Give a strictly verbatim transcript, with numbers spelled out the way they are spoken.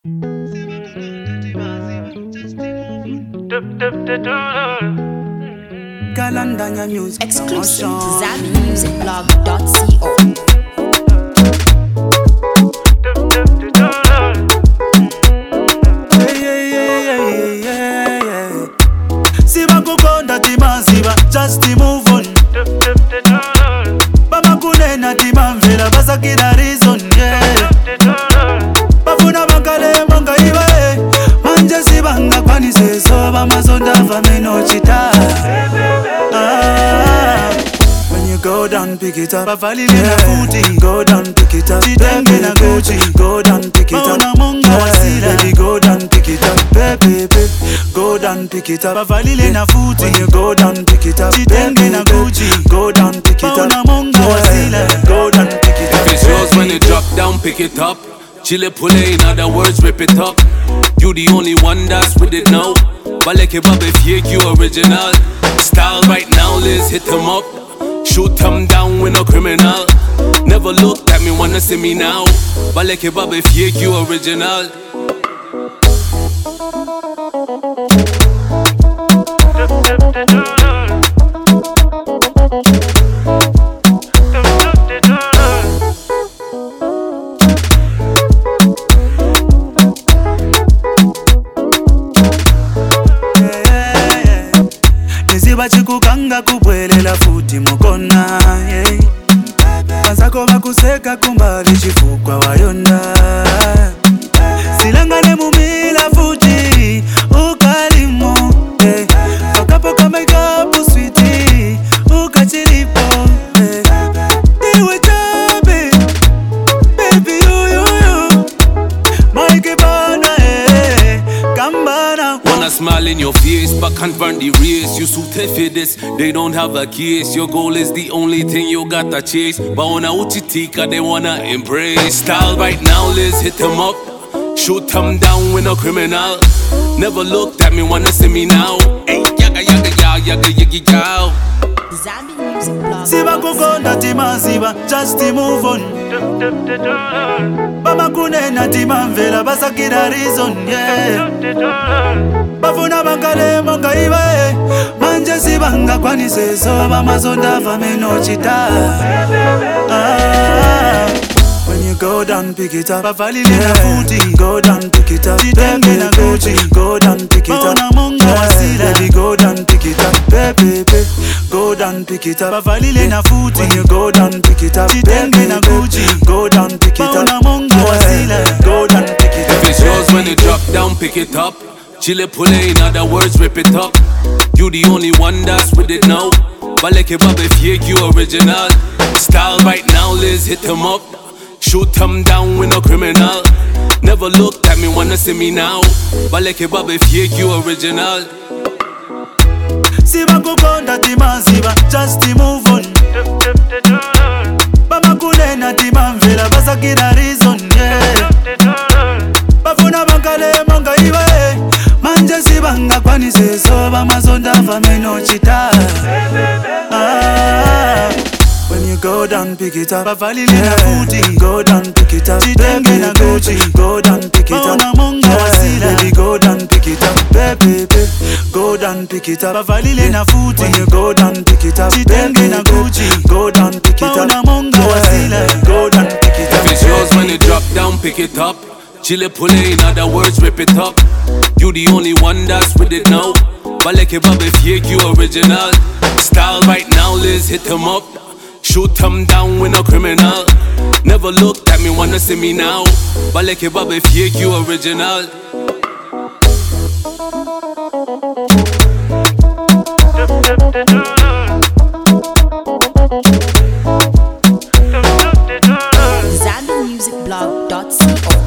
Galandanya Music Exclusive to Promotion. Zambi Music Blog dot co. Yeah, yeah, yeah, yeah, yeah, yeah. Siba kukonda timaziba, just move on. Bama kunena timamvela, basakira reason, yeah. Bafuna bankale monga iwe, manje sibanga kwanise so bamazonda vameno chita. Ah, when you go down, pick it up. Bavali na footy, go down, pick it up. Titenge na Gucci, go down, pick it up. Baby, go down, pick it up. Baby, baby, go down, pick it up. Bavali na footy, when you go down, pick it up. Titenge na Gucci, go down, pick it up. Go down, pick it up. If it's yours when it drop down, pick it up. Chile pull in other words, rip it up. You the only one that's with it now. Baleke babe fake, you original. Style right now, let's hit them up. Shoot them down, we no criminal. Never looked at me, wanna see me now. Baleke babe fake, you original. Bachikukanga kubwelela futi mukona, yeah. Bazako bakuseka kumbali chifukwa wayonda. Silangane mumila futi ukalimo, yeah. Fakapo kama ikapu sweetie ukachilipo, yeah. Iwe chabe, baby you you you Maike bana, eh, kambana. Wanna smile in your face, but can't run the race. You so tough for this, they don't have a case. Your goal is the only thing you gotta chase. But wanna uchitika, they wanna embrace. Style right now, let's hit them up. Shoot them down, we no criminal. Never looked at me, wanna see me now. Hey, yaga yaga yaga yaga yaga yaga. Zambi Music Blog. Siba kukonda timaziba, just move on. Bama kunena timamvela, basakira reason, yeah. Bafuna bankale monga iwe, manje sibanga kwanise so bamazonda vameno chita. Ah, when you go down, pick it up. Bavali na footy, go down, pick it up. Titenge na Gucci, go down, pick it up. Baby, go down, pick it up. Baby, baby, go down, pick it up. Bavali na footy, when you go down, pick it up. Titenge na Gucci, go down, pick it up. Go down, pick it up. If it's yours when it drop down, pick it up. Chile pull in other words, rip it up. You the only one that's with it now. Baleke babe fake, you original. Style right now, let's hit them up. Shoot them down, we no criminal. Never looked at me, wanna see me now. Baleke babe fake, you original. Siba kukonda timaziba, just move on. Bama kunena timamvela, basakira reason, yeah. Bafuna bankale monga iwe, manje sibanga kwanise so bamazonda vameno chita. Ah, when you go down, pick it up. Bavali na footy, go down, pick it up. Titenge na Gucci, go down, pick it up. Baby, go down, pick it up. Baby, baby, go down, pick it up. Bavali na footy, when you go down, pick it up. Titenge na Gucci, go down, pick it up. Go down, pick it up. If it's yours when it drop down, pick it up. Chile pull in other words, rip it up. You the only one that's with it now. Baleke babe fake, you original. Style right now, let's hit them up. Shoot them down, we no criminal. Never looked at me, wanna see me now. Baleke babe fake, you original. Zambi Music Blog dot co.